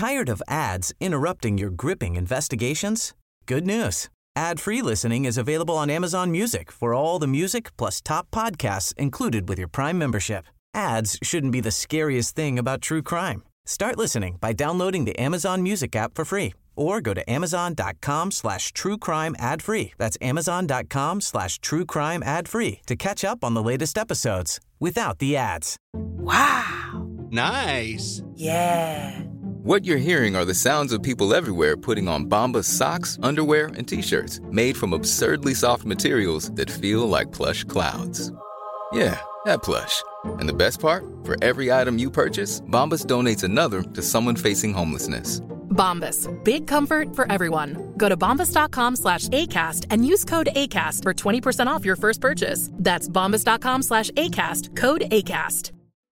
Tired of ads interrupting your gripping investigations? Good news. Ad-free listening is available on Amazon Music for all the music plus top podcasts included with your Prime membership. Ads shouldn't be the scariest thing about true crime. Start listening by downloading the Amazon Music app for free or go to amazon.com/truecrime ad-free. That's amazon.com/truecrime ad-free to catch up on the latest episodes without the ads. Wow. Nice. Yeah. What you're hearing are the sounds of people everywhere putting on Bombas socks, underwear, and T-shirts made from absurdly soft materials that feel like plush clouds. Yeah, that plush. And the best part? For every item you purchase, Bombas donates another to someone facing homelessness. Bombas. Big comfort for everyone. Go to bombas.com/ACAST and use code ACAST for 20% off your first purchase. That's bombas.com/ACAST. Code ACAST.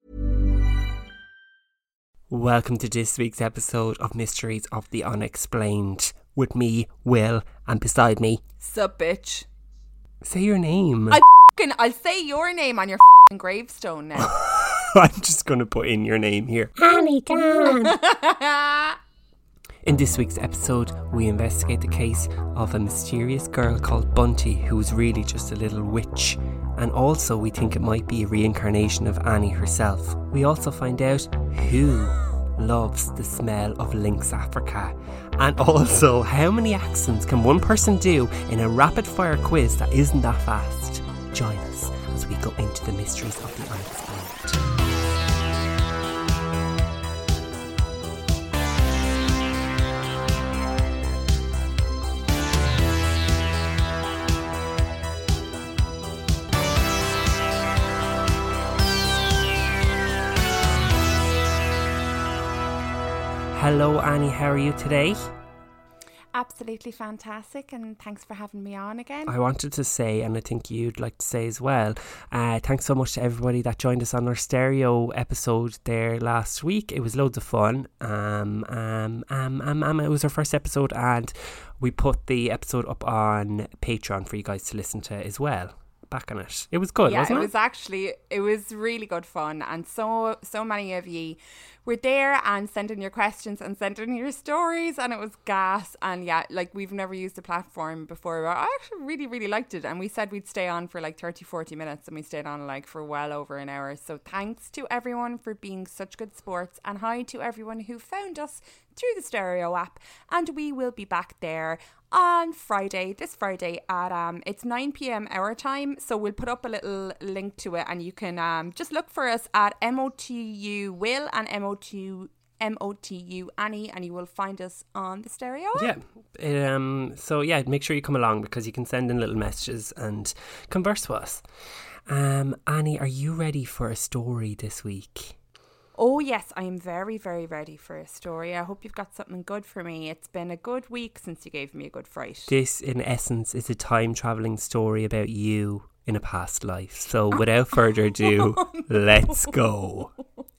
Welcome to this week's episode of Mysteries of the Unexplained. With me, Will, and beside me... Sup, bitch? Say your name. I'll say your name on your gravestone now. I'm just going to put in your name here. Annie can. In this week's episode, we investigate the case of a mysterious girl called Bunty who was really just a little witch. And also we think it might be a reincarnation of Annie herself. We also find out who loves the smell of Lynx Africa. And also, how many accents can one person do in a rapid fire quiz that isn't that fast? Join us as we go into the mysteries of the unexplained. Hello Annie, how are you today? Absolutely fantastic, and thanks for having me on again. I wanted to say, and I think you'd like to say as well, thanks so much to everybody that joined us on our stereo episode there last week. It was loads of fun. It was our first episode, and we put the episode up on Patreon for you guys to listen to as well. Back on it. It was good, wasn't it? It was really good fun, and so many of you were there and sending your questions and sending your stories, and it was gas. And yeah, like, we've never used the platform before, but I actually really liked it, and we said we'd stay on for like 30-40 minutes, and we stayed on like for well over an hour. So thanks to everyone for being such good sports, and hi to everyone who found us through the stereo app. And we will be back there on this Friday at it's 9 p.m. our time, so we'll put up a little link to it, and you can just look for us at MOTU Will and MOTU Annie, and you will find us on the stereo app. So yeah, make sure you come along, because you can send in little messages and converse with us. Annie, are you ready for a story this week? Oh yes, I am very, very ready for a story. I hope you've got something good for me. It's been a good week since you gave me a good fright. This, in essence, is a time-travelling story about you in a past life. So without further ado, let's go.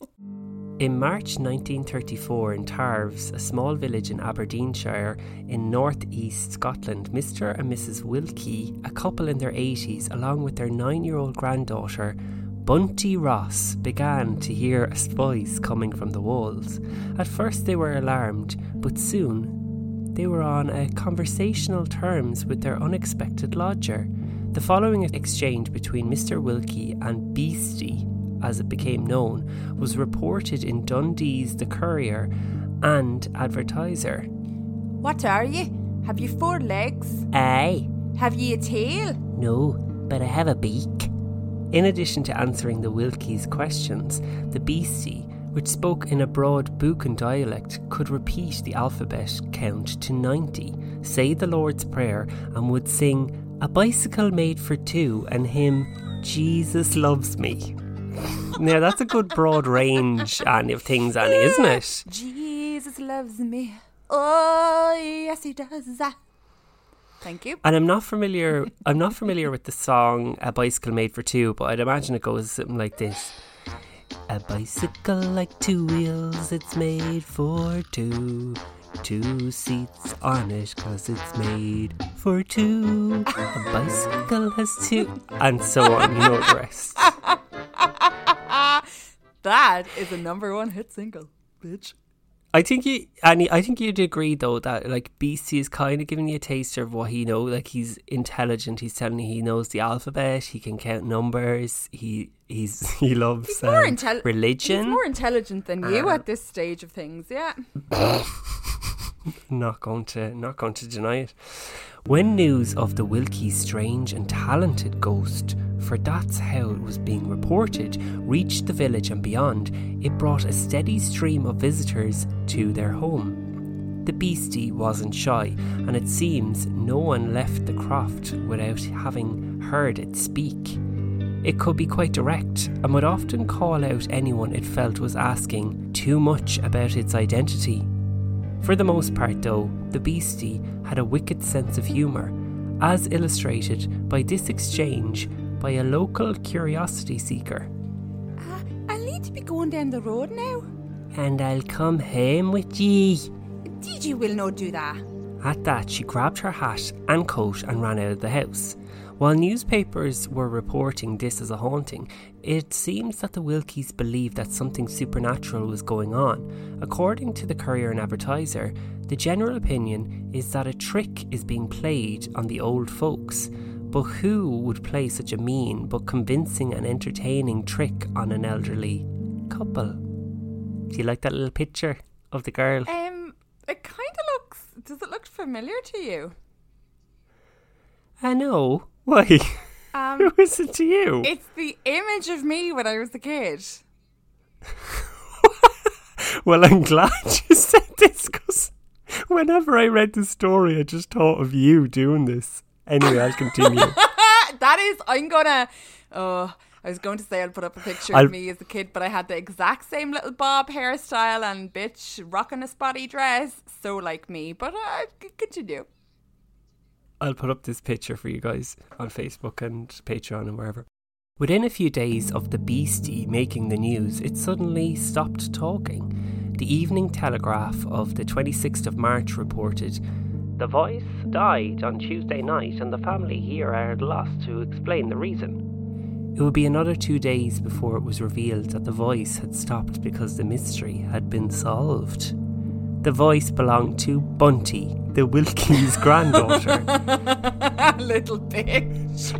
In March 1934 in Tarves, a small village in Aberdeenshire in north-east Scotland, Mr. and Mrs. Wilkie, a couple in their 80s, along with their 9-year-old granddaughter, Bunty Ross, began to hear a voice coming from the walls. At first they were alarmed, but soon they were on conversational terms with their unexpected lodger. The following exchange between Mr. Wilkie and Beastie, as it became known, was reported in Dundee's The Courier and Advertiser. What are you? Have you 4 legs? Aye. Have you a tail? No, but I have a beak. In addition to answering the Wilkies' questions, the Beastie, which spoke in a broad Buchan dialect, could repeat the alphabet count to 90, say the Lord's Prayer, and would sing "A Bicycle Made for Two" and hymn "Jesus Loves Me." Now that's a good broad range, Annie, of things, Annie, isn't it? Jesus loves me. Oh yes, he does. Thank you. And I'm not familiar with the song "A Bicycle Made for Two," but I'd imagine it goes something like this. A bicycle like 2 wheels, it's made for two. 2 seats on it, 'cause it's made for 2. A bicycle has 2. And so on, you know the rest. That is a #1 hit single, bitch. I think you'd agree though that like Beastie is kind of giving you a taster of what he knows. Like he's intelligent. He's telling you he knows the alphabet. He can count numbers. He loves religion. He's more intelligent than you at this stage of things. Yeah. Not going to deny it. When news of the Wilkie's strange and talented ghost, for that's how it was being reported, reached the village and beyond, it brought a steady stream of visitors to their home. The Beastie wasn't shy, and it seems no one left the croft without having heard it speak. It could be quite direct, and would often call out anyone it felt was asking too much about its identity. For the most part though, the Beastie had a wicked sense of humour, as illustrated by this exchange by a local curiosity seeker. I'll need to be going down the road now. And I'll come home with ye. Gigi will not do that. At that, she grabbed her hat and coat and ran out of the house. While newspapers were reporting this as a haunting, it seems that the Wilkies believed that something supernatural was going on. According to the Courier and Advertiser, the general opinion is that a trick is being played on the old folks. But who would play such a mean but convincing and entertaining trick on an elderly couple? Do you like that little picture of the girl? It kind of looks... Does it look familiar to you? I know. Why? Who is it to you? It's the image of me when I was a kid. Well, I'm glad you said this, because whenever I read the story, I just thought of you doing this. Anyway, I'll continue. I was going to say I'll put up a picture of me as a kid, but I had the exact same little bob hairstyle and bitch rocking a spotty dress. So like me, but continue. I'll put up this picture for you guys on Facebook and Patreon and wherever. Within a few days of the Beastie making the news, it suddenly stopped talking. The Evening Telegraph of the 26th of March reported, "The voice died on Tuesday night and the family here are at a loss to explain the reason." It would be another 2 days before it was revealed that the voice had stopped because the mystery had been solved. The voice belonged to Bunty, the Wilkie's granddaughter. Little bitch.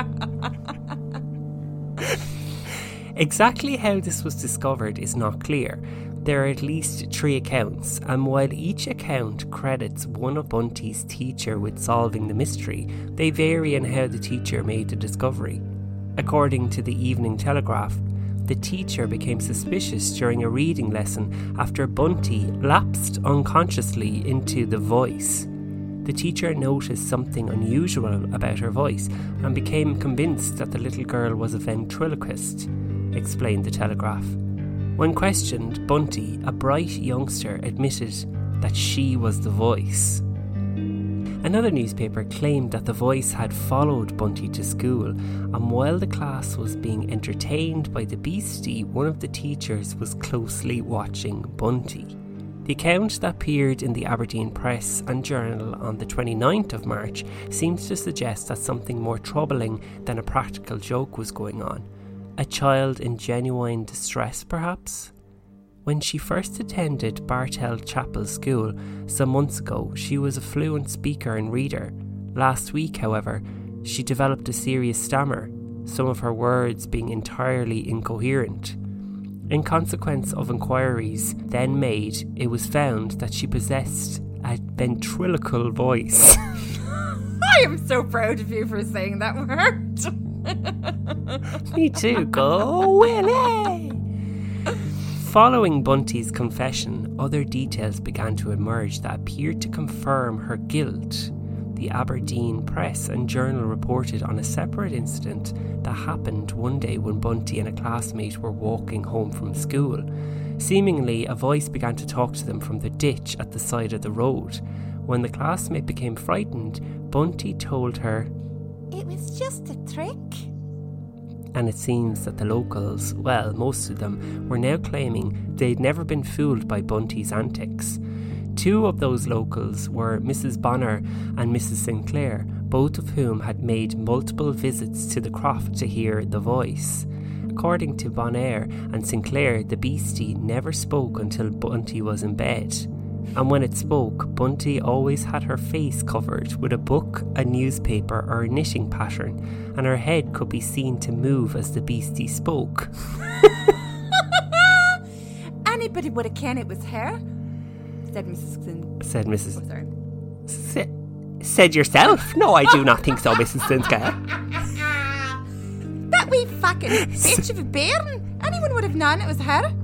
Exactly how this was discovered is not clear. There are at least 3 accounts, and while each account credits one of Bunty's teacher with solving the mystery, they vary in how the teacher made the discovery. According to the Evening Telegraph, the teacher became suspicious during a reading lesson after Bunty lapsed unconsciously into the voice. The teacher noticed something unusual about her voice and became convinced that the little girl was a ventriloquist, explained the Telegraph. When questioned, Bunty, a bright youngster, admitted that she was the voice. Another newspaper claimed that the voice had followed Bunty to school, and while the class was being entertained by the Beastie, one of the teachers was closely watching Bunty. The account that appeared in the Aberdeen Press and Journal on the 29th of March seems to suggest that something more troubling than a practical joke was going on. A child in genuine distress, perhaps? When she first attended Bartell Chapel School some months ago, she was a fluent speaker and reader. Last week, however, she developed a serious stammer, some of her words being entirely incoherent. In consequence of inquiries then made, it was found that she possessed a ventriloquial voice. I am so proud of you for saying that word. Me too, go Willie! Following Bunty's confession, other details began to emerge that appeared to confirm her guilt. The Aberdeen Press and Journal reported on a separate incident that happened one day when Bunty and a classmate were walking home from school. Seemingly, a voice began to talk to them from the ditch at the side of the road. When the classmate became frightened, Bunty told her, "It was just a trick." And it seems that the locals, well, most of them, were now claiming they'd never been fooled by Bunty's antics. 2 of those locals were Mrs. Bonner and Mrs. Sinclair, both of whom had made multiple visits to the croft to hear the voice. According to Bonaire and Sinclair, the beastie never spoke until Bunty was in bed. And when it spoke, Bunty always had her face covered with a book, a newspaper or a knitting pattern, and her head could be seen to move as the beastie spoke. Anybody would have known it was her, said Mrs. Said Mrs. Oh, sorry. Said yourself? No, I do not think so, Mrs. Sinclair. That wee fucking bitch of a bairn. Anyone would have known it was her.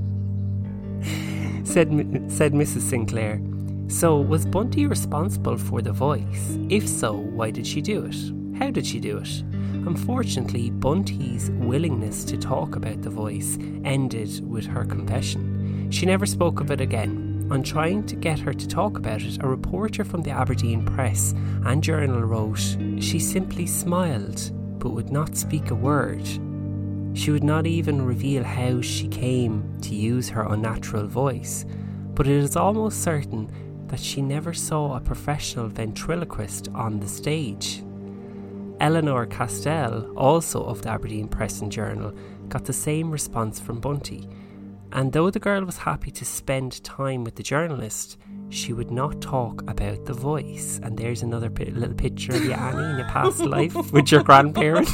Said Mrs. Sinclair. So, was Bunty responsible for the voice? If so, why did she do it? How did she do it? Unfortunately, Bunty's willingness to talk about the voice ended with her confession. She never spoke of it again. On trying to get her to talk about it, a reporter from the Aberdeen Press and Journal wrote, "She simply smiled, but would not speak a word." She would not even reveal how she came to use her unnatural voice, but it is almost certain that she never saw a professional ventriloquist on the stage. Eleanor Castell, also of the Aberdeen Press and Journal, got the same response from Bunty. And though the girl was happy to spend time with the journalist, she would not talk about the voice. And there's another little picture of you, Annie, in your past life with your grandparents.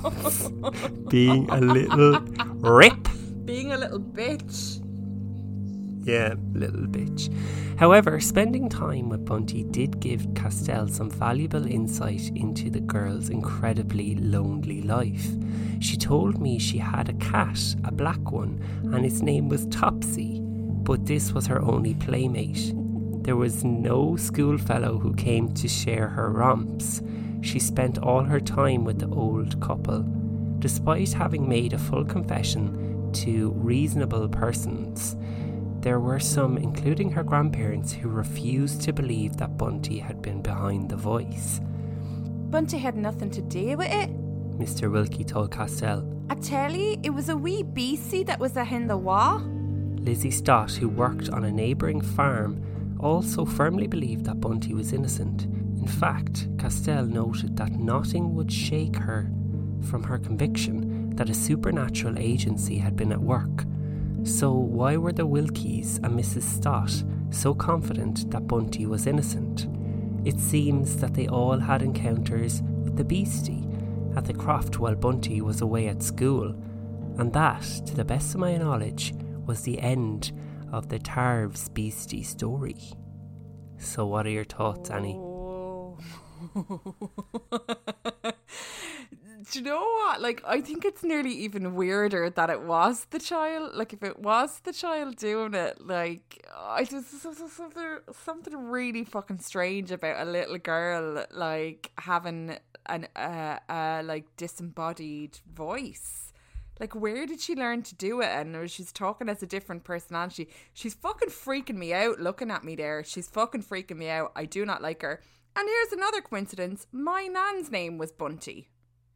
Being a little rip. Being a little bitch. Yeah, little bitch. However, spending time with Bunty did give Castell some valuable insight into the girl's incredibly lonely life. She told me she had a cat, a black one, and its name was Topsy, but this was her only playmate. There was no schoolfellow who came to share her romps. She spent all her time with the old couple. Despite having made a full confession to reasonable persons, there were some, including her grandparents, who refused to believe that Bunty had been behind the voice. Bunty had nothing to do with it, Mr. Wilkie told Castell. I tell you, it was a wee beastie that was in the wall. Lizzie Stott, who worked on a neighbouring farm, also firmly believed that Bunty was innocent. In fact, Castell noted that nothing would shake her from her conviction that a supernatural agency had been at work. So why were the Wilkies and Mrs. Stott so confident that Bunty was innocent? It seems that they all had encounters with the beastie at the croft while Bunty was away at school, and that, to the best of my knowledge, was the end of the Tarves beastie story. So what are your thoughts, Annie? Oh. Do you know what? Like, I think it's nearly even weirder that it was the child. Like, if it was the child doing it, like, I just something really fucking strange about a little girl like having an like disembodied voice. Like, where did she learn to do it? And she's talking as a different personality. She's fucking freaking me out looking at me there. She's fucking freaking me out. I do not like her. And here's another coincidence. My nan's name was Bunty.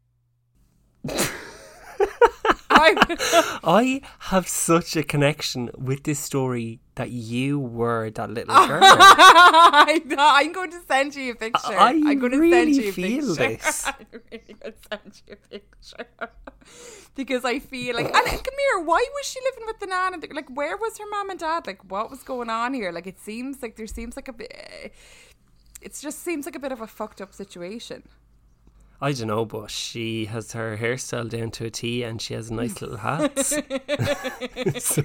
I have such a connection with this story that you were that little girl. I know. I'm going to send you a picture. I'm going to really send you a feel picture. this. I'm really going to send you a picture. Because I feel like, and come here, why was she living with the nan? Like, where was her mom and dad? Like, what was going on here? Like, it seems like a bit, it just seems like a bit of a fucked up situation. I don't know, but she has her hairstyle down to a T and she has nice little hats. So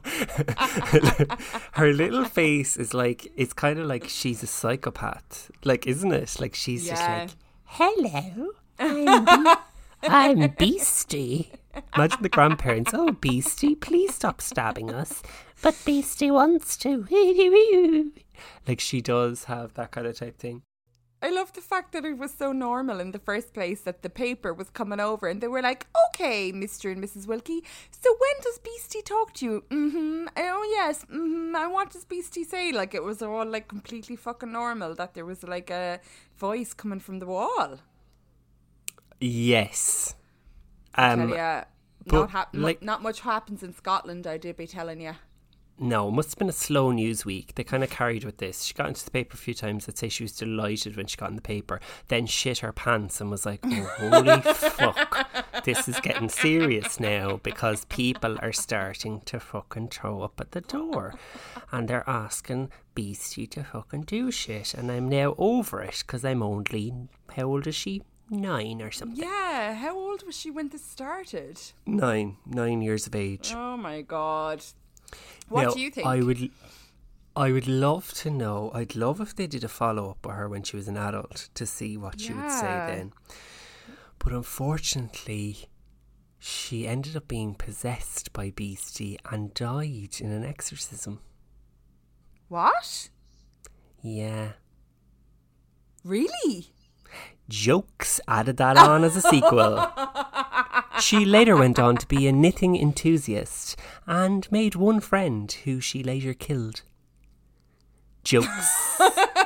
her little face is like, it's kind of like she's a psychopath. Like, isn't it? Like, she's just like, hello, I'm Beastie. Imagine the grandparents, oh, Beastie, please stop stabbing us. But Beastie wants to. Like, she does have that kind of type thing. I love the fact that it was so normal in the first place that the paper was coming over and they were like, okay, Mr. and Mrs. Wilkie, so when does Beastie talk to you? Oh yes, and what does Beastie say? Like, it was all like completely fucking normal that there was like a voice coming from the wall. Yes. I tell ya, but not much happens in Scotland, I did be telling you. No, it must have been a slow news week. They kind of carried with this. She got into the paper a few times. I'd say she was delighted when she got in the paper. Then shit her pants and was like, oh, holy fuck. This is getting serious now because people are starting to fucking throw up at the door. And they're asking Beastie to fucking do shit. And I'm now over it because I'm only, how old is she? 9 or something. Yeah, how old was she when this started? 9 years of age. Oh my God. What do you think? I would love to know. I'd love if they did a follow-up with her when she was an adult to see what she would say then. But unfortunately, she ended up being possessed by Beastie and died in an exorcism. What? Yeah. Really? Jokes, added that on as a sequel. She later went on to be a knitting enthusiast and made one friend who she later killed. Jokes.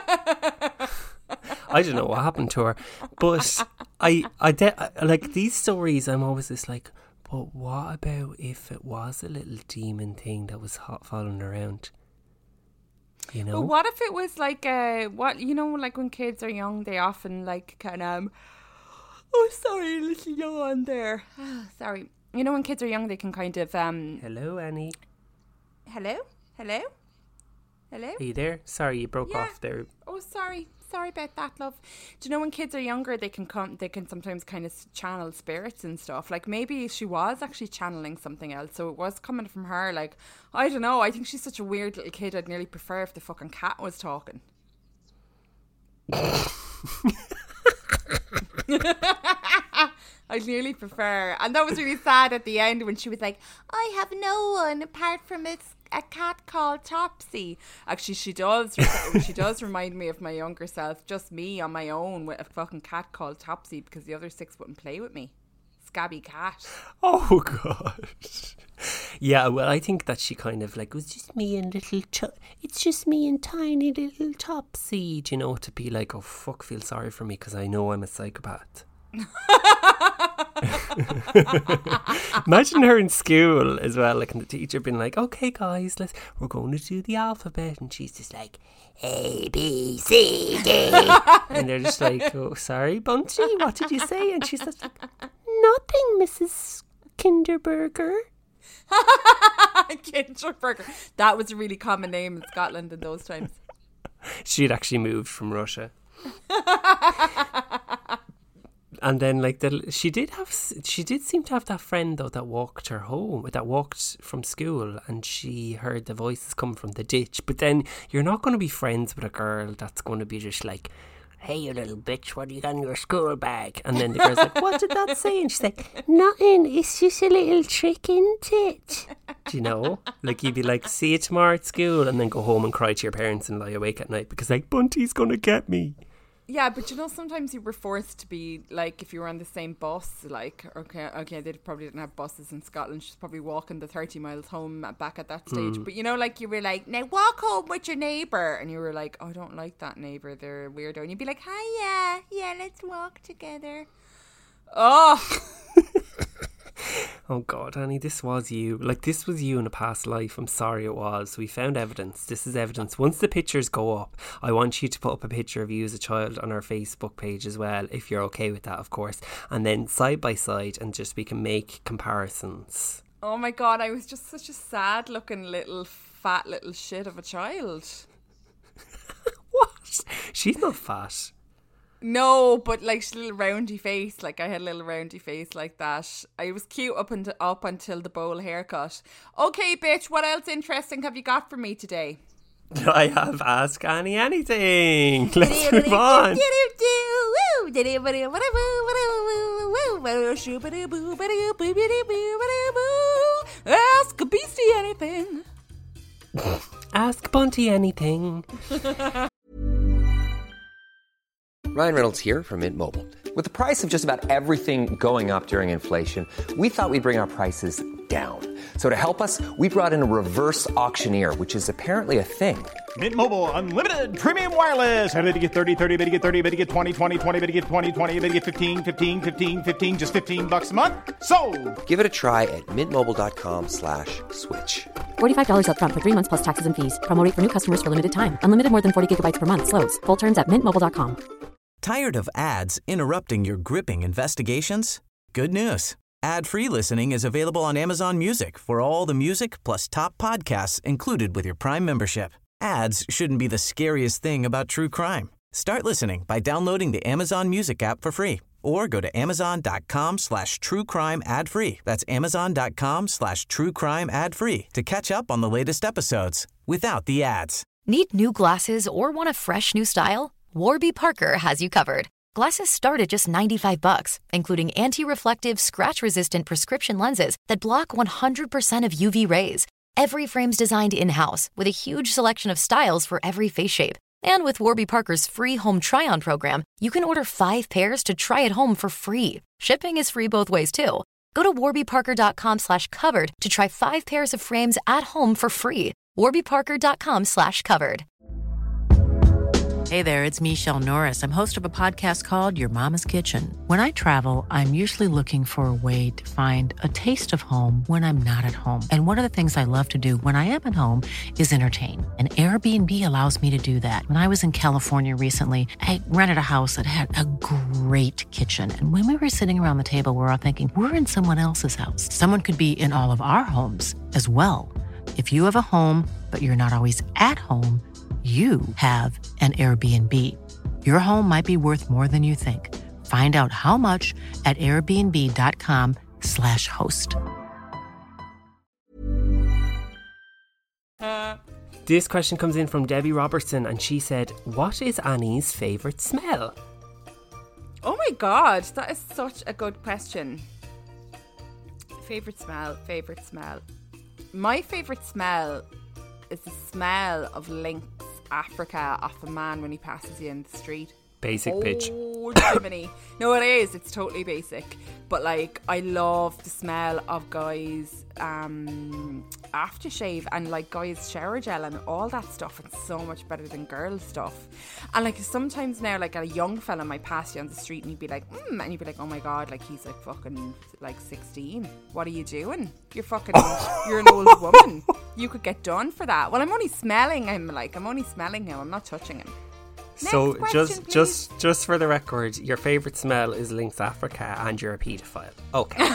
I don't know what happened to her, but I like these stories. I'm always just like, but what about if it was a little demon thing that was following around? You know? Well, what if it was like like when kids are young, they often like kind of, oh, sorry, little yawn there. Sorry. You know, when kids are young, they can kind of... Hello, Annie. Hello? Hello? Hello? Are you there? Sorry, you broke off there. Oh, sorry. Sorry about that, love. Do you know when kids are younger, they can sometimes kind of channel spirits and stuff. Like maybe she was actually channeling something else, so it was coming from her. Like, I don't know. I think she's such a weird little kid. I'd nearly prefer if the fucking cat was talking. I'd nearly prefer. And that was really sad at the end when she was like, I have no one apart from a cat called Topsy. Actually, she does remind me of my younger self, just me on my own with a fucking cat called Topsy because the other 6 wouldn't play with me. Scabby cat. Oh, God. Yeah, well, I think that she kind of like, it was just me and it's just me and tiny little Topsy, you know, to be like, oh, fuck, feel sorry for me because I know I'm a psychopath. Imagine her in school as well, like, and the teacher being like, okay guys, we're going to do the alphabet, and she's just like A, B, C, D and they're just like, oh, sorry Bunty, what did you say? And she's just like, nothing, Mrs. Kinderberger. Kinderberger, that was a really common name in Scotland in those times. She'd actually moved from Russia. And then, like, she did seem to have that friend though that walked her home, that walked from school, and she heard the voices come from the ditch. But then you're not going to be friends with a girl that's going to be just like, hey, you little bitch, what do you got in your school bag? And then the girl's like, what did that say? And she's like, nothing, it's just a little trick, isn't it? Do you know? Like, you'd be like, see you tomorrow at school, and then go home and cry to your parents and lie awake at night because, like, Bunty's going to get me. Yeah, but you know, sometimes you were forced to be, like, if you were on the same bus, like, okay, they probably didn't have buses in Scotland. She's probably walking the 30 miles home back at that stage. But, you know, like, you were like, now walk home with your neighbour. And you were like, oh, I don't like that neighbour. They're a weirdo. And you'd be like, hi, yeah, let's walk together. Oh, oh God, Annie, this was you. Like, this was you in a past life. I'm sorry it was. We found evidence. This is evidence. Once the pictures go up, I want you to put up a picture of you as a child on our Facebook page as well, if you're okay with that, of course. And then side by side, and just we can make comparisons. Oh my God, I was just such a sad looking little fat little shit of a child. What? She's not fat. No, but like a little roundy face. Like I had a little roundy face like that. I was cute up until the bowl haircut. Okay, bitch, what else interesting have you got for me today? I have Ask Annie Anything. Let's move on. Ask a Beastie anything. Ask Bunty anything. Ryan Reynolds here from Mint Mobile. With the price of just about everything going up during inflation, we thought we'd bring our prices down. So to help us, we brought in a reverse auctioneer, which is apparently a thing. Mint Mobile Unlimited Premium Wireless. How to get 30, 30, bit to get 30, bit to get 20, 20, 20, bit to get 20, 20, bit to get 15, 15, 15, 15, just $15 a month? Sold! Give it a try at mintmobile.com/switch. $45 up front for 3 months plus taxes and fees. Promo rate for new customers for limited time. Unlimited more than 40 gigabytes per month. Slows full terms at mintmobile.com. Tired of ads interrupting your gripping investigations? Good news. Ad-free listening is available on Amazon Music for all the music plus top podcasts included with your Prime membership. Ads shouldn't be the scariest thing about true crime. Start listening by downloading the Amazon Music app for free or go to amazon.com/truecrime ad-free. That's amazon.com/truecrime ad-free to catch up on the latest episodes without the ads. Need new glasses or want a fresh new style? Warby Parker has you covered. Glasses start at just $95, including anti-reflective, scratch-resistant prescription lenses that block 100% of UV rays. Every frame's designed in-house with a huge selection of styles for every face shape. And with Warby Parker's free home try-on program, you can order 5 pairs to try at home for free. Shipping is free both ways, too. Go to warbyparker.com/covered to try 5 pairs of frames at home for free. warbyparker.com/covered. Hey there, it's Michelle Norris. I'm host of a podcast called Your Mama's Kitchen. When I travel, I'm usually looking for a way to find a taste of home when I'm not at home. And one of the things I love to do when I am at home is entertain. And Airbnb allows me to do that. When I was in California recently, I rented a house that had a great kitchen. And when we were sitting around the table, we were all thinking, we're in someone else's house. Someone could be in all of our homes as well. If you have a home, but you're not always at home, you have an Airbnb. Your home might be worth more than you think. Find out how much at airbnb.com/host. This question comes in from Debbie Robertson and she said, what is Annie's favourite smell? Oh my God, that is such a good question. Favourite smell. My favourite smell is the smell of Lynx Africa off a man when he passes you in the street. Basic bitch. Oh, Jiminy. No, it is. It's totally basic. But like, I love the smell of guys' aftershave and like guys' shower gel and all that stuff. It's so much better than girl stuff. And like sometimes now, like a young fella might pass you on the street and you'd be like, and you'd be like, oh my God, like he's like fucking like 16. What are you doing? You're an old woman. You could get done for that. Well, I'm only smelling him. I'm not touching him. So question, just for the record, your favourite smell is Lynx Africa and you're a paedophile. Okay.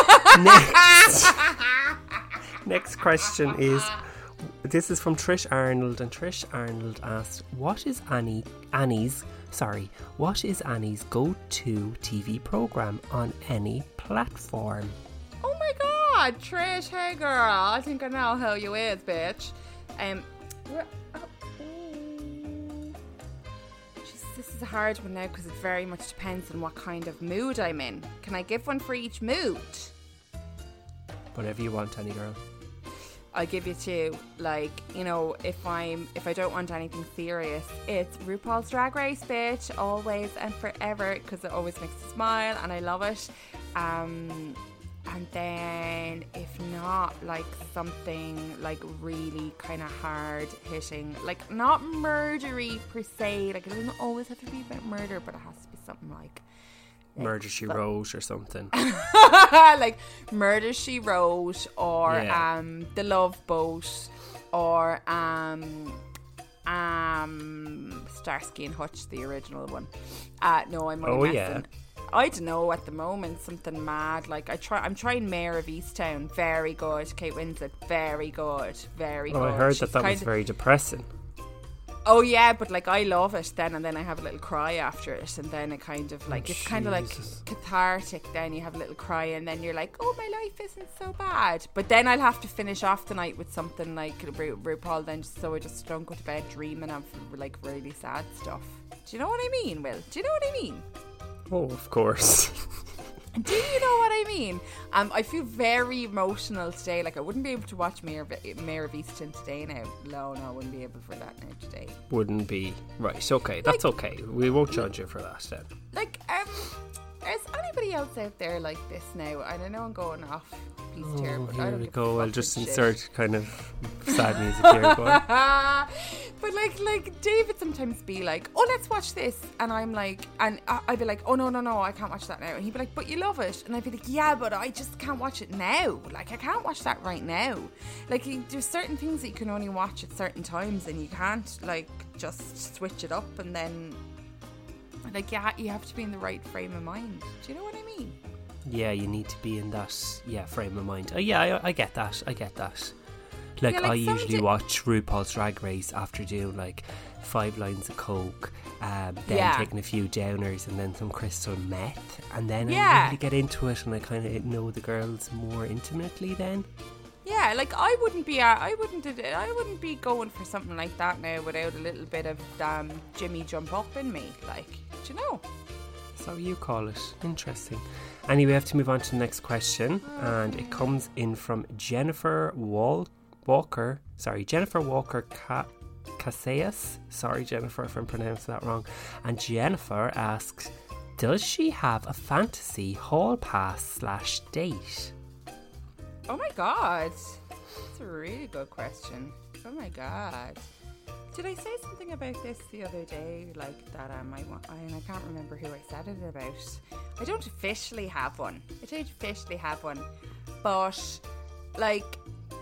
Next question is, this is from Trish Arnold, and Trish Arnold asked, what is Annie's go-to TV programme on any platform? Oh my God, Trish, hey girl, I think I know how you is, bitch. This is a hard one now because it very much depends on what kind of mood I'm in. Can I give one for each mood? Whatever you want, Annie girl. I'll give you 2. Like, you know, if I don't want anything serious, it's RuPaul's Drag Race, bitch, always and forever, because it always makes me smile and I love it. And then if not, like something like really kind of hard hitting, like not murdery per se, like it doesn't always have to be about murder, but it has to be something like Murder, She Wrote or something. Like Murder, She Wrote, or The Love Boat, or Starsky and Hutch, the original one. No, I'm only messing. I don't know at the moment, something mad. Like I'm trying Mayor of Easttown, very good. Kate Winslet, very good, very good. I heard that was very depressing. Oh yeah, but like I love it then, and then I have a little cry after it, and then it kind of like it's kind of like cathartic. Then you have a little cry, and then you're like, oh, my life isn't so bad. But then I'll have to finish off the night with something like RuPaul, then, so I just don't go to bed dreaming of like really sad stuff. Do you know what I mean, Will? Do you know what I mean? Oh, of course. Do you know what I mean? I feel very emotional today. Like I wouldn't be able to watch Mayor of Easttown today now. No, I wouldn't be able for that now today. Wouldn't be. Right, okay, that's like, okay. We won't judge you for that then. Like, Is anybody else out there like this now? I don't know I'm going off piece here, but I Here don't we give a go. I'll fucking just shit. insert kind of sad music here. Go on. But like David sometimes be like, oh, let's watch this, and I'm like, and I'd be like, oh no, I can't watch that now, and he'd be like, but you love it, and I'd be like, yeah, but I just can't watch it now. Like, I can't watch that right now. Like, there's certain things that you can only watch at certain times, and you can't like just switch it up, and then like you have to be in the right frame of mind. Do you know what I mean? Yeah, you need to be in that frame of mind. Oh yeah, I get that. Like, Yeah, like I usually watch RuPaul's Drag Race after doing like 5 lines of coke, then taking a few downers and then some crystal meth, and then I really get into it and I kind of know the girls more intimately then. Yeah, like I wouldn't be going for something like that now without a little bit of Jimmy jump up in me. Like, do you know? So you call it. Interesting. Anyway, we have to move on to the next question, and it comes in from Jennifer Walker Casillas. Sorry, Jennifer, if I'm pronouncing that wrong. And Jennifer asks, does she have a fantasy hall pass / date? Oh my god, that's a really good question. Oh my god, did I say something about this the other day? Like that I can't remember who I said it about. I don't officially have one. But like.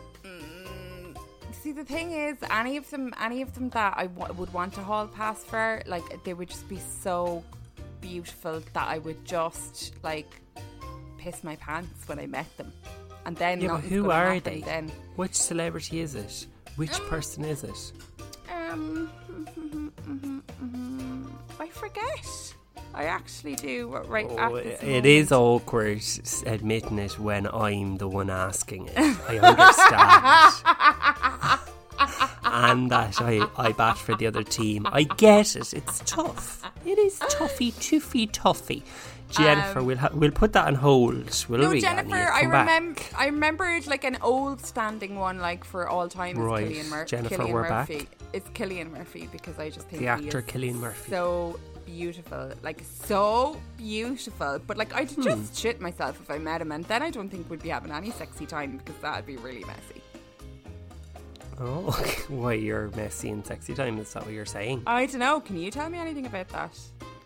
See, the thing is, any of them that I would want a hall pass for, like, they would just be so beautiful that I would just like piss my pants when I met them, and then yeah, but who are they? Then. Which celebrity is it? Which person is it? I forget. I actually do. Right. It is awkward admitting it when I'm the one asking it. I understand. And that I bat for the other team. I get it. It's tough. It is toughy. Jennifer, we'll put that on hold. Will we? Jennifer, I remember like an old standing one, like for all time. Right, Cillian Jennifer, Cillian we're Murphy. back. It's Cillian Murphy, because I just think the actor he is Cillian Murphy. so beautiful, like so beautiful. But like I'd just shit myself if I met him, and then I don't think we'd be having any sexy time, because that'd be really messy. Oh, why you're messy and sexy time? Is that what you're saying? I don't know. Can you tell me anything about that?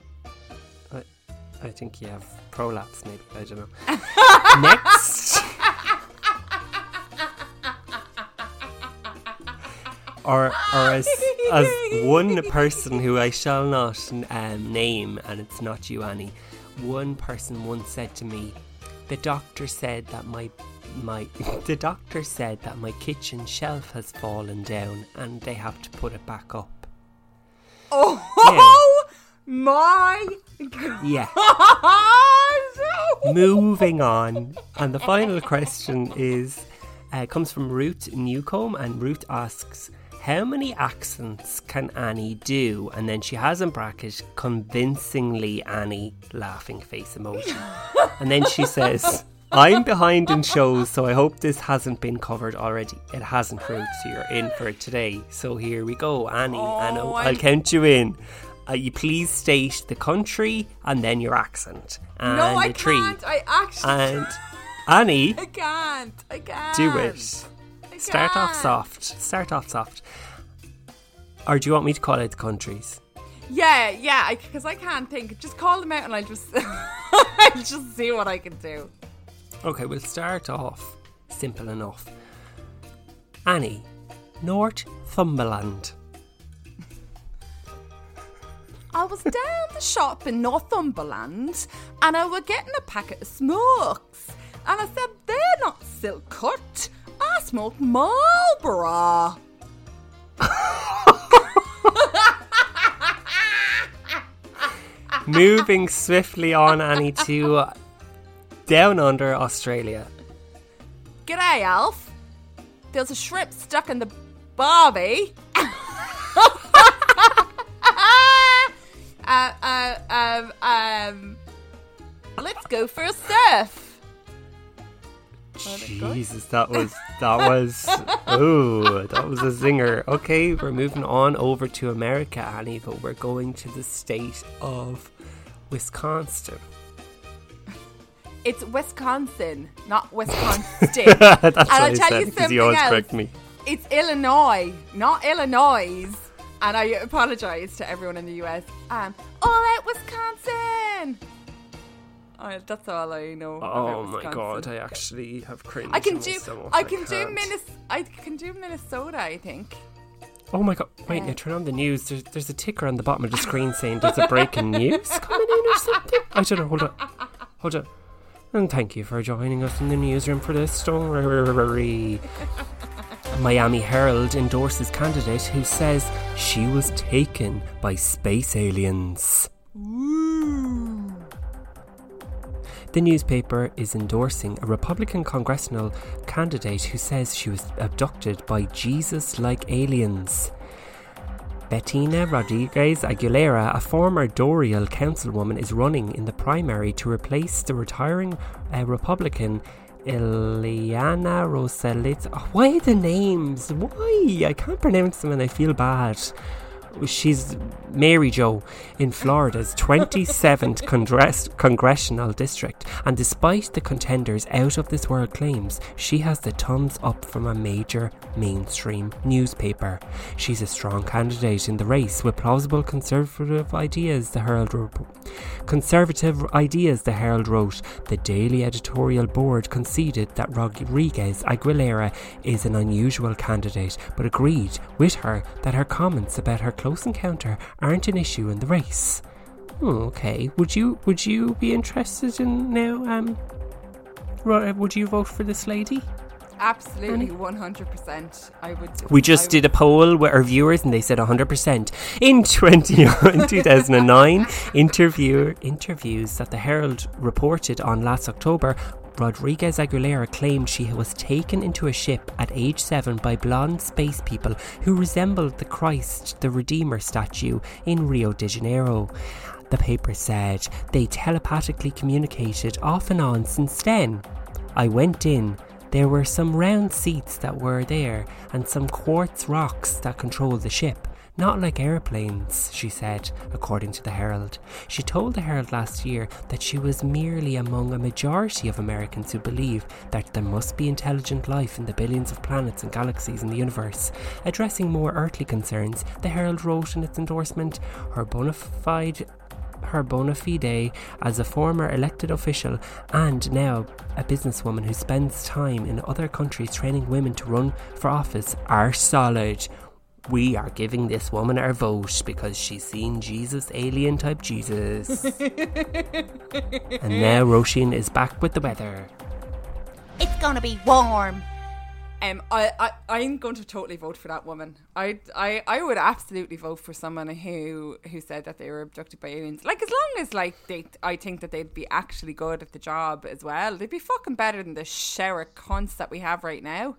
I think you have prolapse, maybe. I don't know. Next. Or as one person who I shall not name, and it's not you, Annie. One person once said to me, the doctor said that my kitchen shelf has fallen down and they have to put it back up. Oh my God. Yeah. Moving on. And the final question comes from Ruth Newcomb, and Ruth asks, how many accents can Annie do? And then she has in bracket, convincingly Annie, laughing face emoji. And then she says, I'm behind in shows, so I hope this hasn't been covered already. It hasn't, Ruth, so you're in for it today. So here we go, Annie. I'll count you in. You please state the country and then your accent. And no, I can't. I actually And Annie, I can't. do it. Start off soft. Or do you want me to call out the countries? Yeah, because I can't think. Just call them out and I'll just I'll just see what I can do. Okay, we'll start off simple enough. Annie, Northumberland. I was down the shop in Northumberland and I was getting a packet of smokes. And I said, they're not silk cut. I smoke Marlboro. Moving swiftly on, Annie, to Down Under, Australia. G'day, Alf. There's a shrimp stuck in the barbie. Let's go for a surf. Jesus, that was a zinger. Okay, we're moving on over to America, Annie, but we're going to the state of Wisconsin. It's Wisconsin, not Wisconsin. That's and what I'll I tell said, you because something you always else. correct me. It's Illinois, not Illinois. And I apologise to everyone in the US. All out Wisconsin. Oh, that's all I know. Oh about my Wisconsin. God, I actually have cringed. I can in my do. stomach. I can do can't. Minnesota. I think. Oh my God! Wait, now turn on the news. There's a ticker on the bottom of the screen saying there's a breaking news coming in or something. I don't know. Hold on. And thank you for joining us in the newsroom for this story. Miami Herald endorses candidate who says she was taken by space aliens. The newspaper is endorsing a Republican congressional candidate who says she was abducted by Jesus-like aliens. Bettina Rodriguez Aguilera, a former Doral councilwoman, is running in the primary to replace the retiring Republican Ileana Rosales. Oh, why the names? Why? I can't pronounce them and I feel bad. She's Mary Jo in Florida's 27th congressional district, and despite the contenders' out-of-this-world claims, she has the thumbs up from a major mainstream newspaper. She's a strong candidate in the race with plausible conservative ideas, the Herald wrote. The daily editorial board conceded that Rodriguez Aguilera is an unusual candidate, but agreed with her that her comments about her close encounter aren't an issue in the race. Okay, would you be interested in now? Would you vote for this lady? Absolutely, 100%. I would. We just did a poll with our viewers and they said 100%. In 2009, interviews that the Herald reported on last October, Rodriguez Aguilera claimed she was taken into a ship at age 7 by blonde space people who resembled the Christ the Redeemer statue in Rio de Janeiro. The paper said they telepathically communicated off and on since then. I went in. There were some round seats that were there and some quartz rocks that controlled the ship. Not like airplanes, she said, according to the Herald. She told the Herald last year that she was merely among a majority of Americans who believe that there must be intelligent life in the billions of planets and galaxies in the universe. Addressing more earthly concerns, the Herald wrote in its endorsement, her bona fide as a former elected official and now a businesswoman who spends time in other countries training women to run for office are solid. We are giving this woman our vote because she's seen Jesus, alien type Jesus. And now Roisin is back with the weather. It's gonna be warm. I'm going to totally vote for that woman. I would absolutely vote for someone who said that they were abducted by aliens. Like, as long as I think that they'd be actually good at the job as well. They'd be fucking better than the shower cunts that we have right now.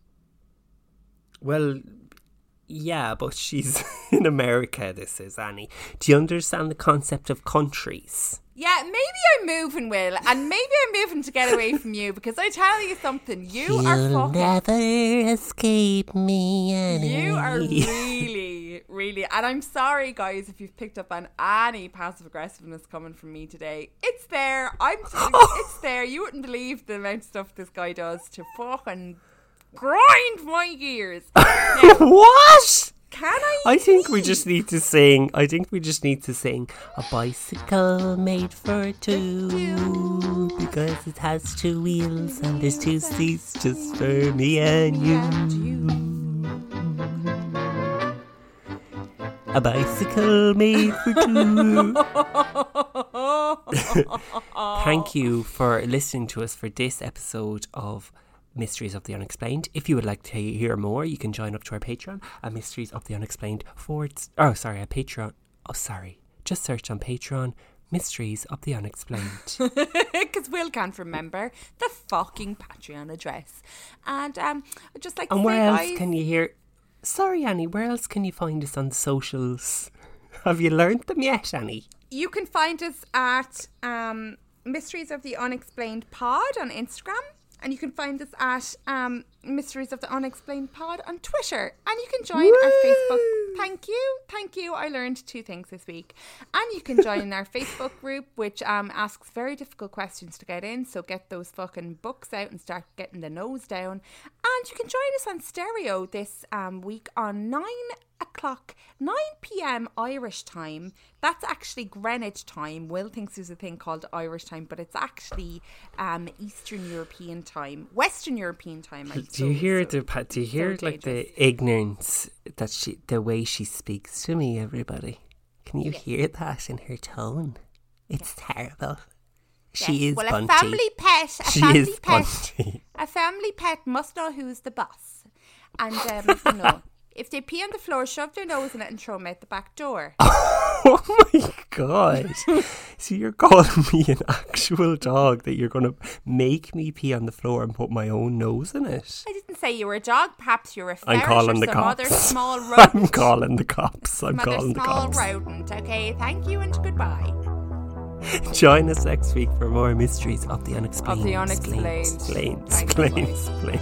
Well, yeah, but she's in America, this is, Annie. Do you understand the concept of countries? Yeah, maybe I'm moving, Will, and maybe I'm moving to get away from you, because I tell you something, You'll never escape me, Annie. You are really, and I'm sorry, guys, if you've picked up on any passive aggressiveness coming from me today. It's there. It's there. You wouldn't believe the amount of stuff this guy does to fucking grind my gears. Now, what? Can I? I think we just need to sing. A bicycle made for two, because it has 2 wheels and there's 2 seats just for me and you. A bicycle made for two. Thank you for listening to us for this episode of Mysteries of the Unexplained. If you would like to hear more, you can join up to our Patreon at Mysteries of the Unexplained just search on Patreon Mysteries of the Unexplained. Because Will can't remember the fucking Patreon address. And just like, and to where say, else guys, can you hear? Sorry, Annie, where else can you find us on the socials? Have you learnt them yet, Annie? You can find us at Mysteries of the Unexplained Pod on Instagram. And you can find us at Mysteries of the Unexplained Pod on Twitter. And you can join our Facebook. Thank you. I learned 2 things this week. And you can join our Facebook group, which asks very difficult questions to get in. So get those fucking books out and start getting the nose down. And you can join us on stereo this week on 9 p.m. Irish time. That's actually Greenwich time. Will thinks there's a thing called Irish time, but it's actually Eastern European time, Western European time. Do you hear the ignorance that the way she speaks to me, everybody? Can you hear that in her tone? It's terrible. She is punchy. A family pet must know who's the boss. And if they pee on the floor, shove their nose in it and throw them out the back door. Oh my God. So you're calling me an actual dog that you're going to make me pee on the floor and put my own nose in it? I didn't say you were a dog. Perhaps you're a ferret I'm calling or the some cops. other small rodent. I'm calling the cops. I'm calling the cops. Small rodent. Okay, thank you and goodbye. Join us next week for more mysteries of the unexplained. Explained. Explained.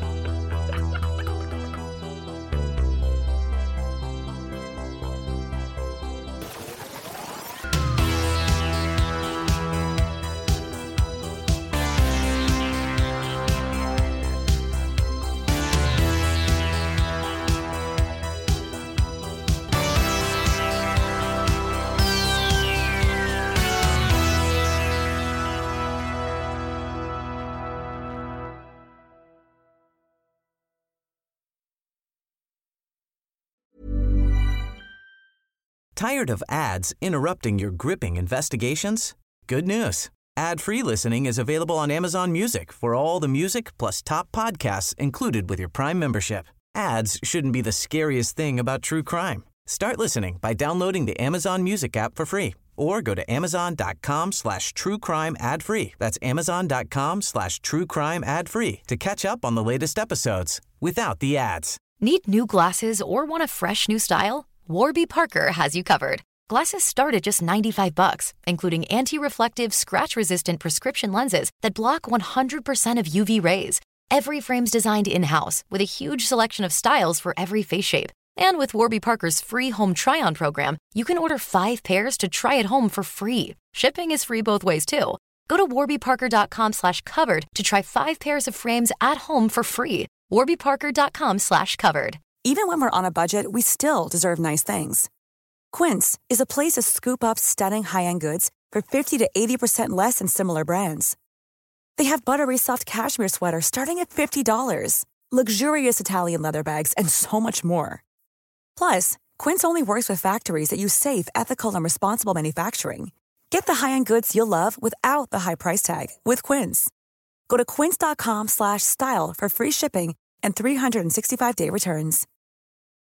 Tired of ads interrupting your gripping investigations? Good news. Ad-free listening is available on Amazon Music for all the music plus top podcasts included with your Prime membership. Ads shouldn't be the scariest thing about true crime. Start listening by downloading the Amazon Music app for free or go to amazon.com/truecrime ad-free. That's amazon.com/truecrime ad-free to catch up on the latest episodes without the ads. Need new glasses or want a fresh new style? Warby Parker has you covered. Glasses start at just $95, including anti-reflective, scratch-resistant prescription lenses that block 100% of UV rays. Every frame's designed in-house with a huge selection of styles for every face shape. And with Warby Parker's free home try-on program, you can order 5 pairs to try at home for free. Shipping is free both ways, too. Go to warbyparker.com/covered to try 5 pairs of frames at home for free. warbyparker.com/covered. Even when we're on a budget, we still deserve nice things. Quince is a place to scoop up stunning high-end goods for 50 to 80% less than similar brands. They have buttery soft cashmere sweaters starting at $50, luxurious Italian leather bags, and so much more. Plus, Quince only works with factories that use safe, ethical, and responsible manufacturing. Get the high-end goods you'll love without the high price tag with Quince. Go to quince.com/style for free shipping and 365-day returns.